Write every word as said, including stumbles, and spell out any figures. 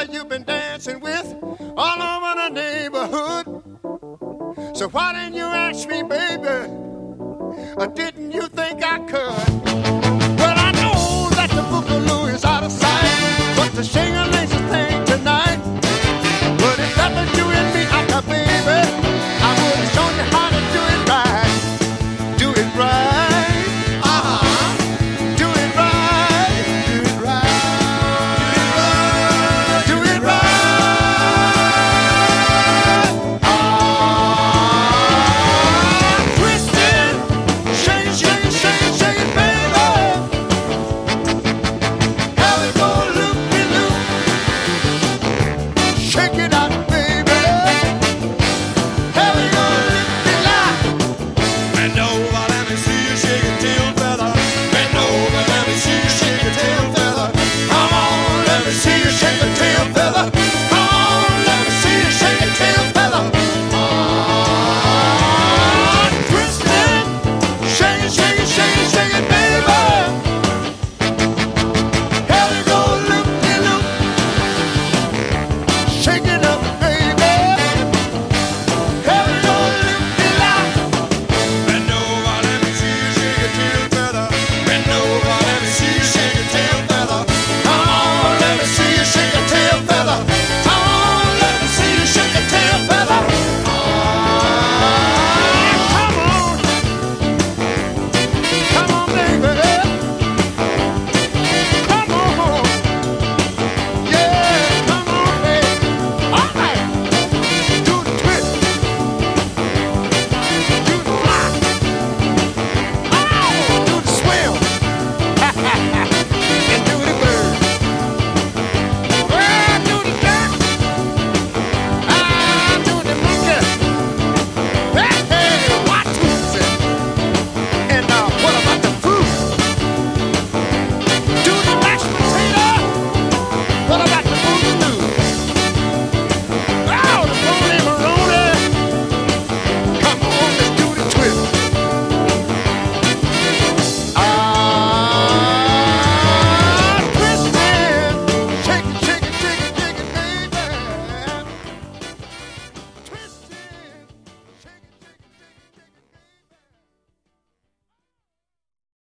you've been dancing with all over the neighborhood. So why didn't you ask me, baby? Or didn't you think I could? Well, I know that the boogaloo is out of sight, but the shingling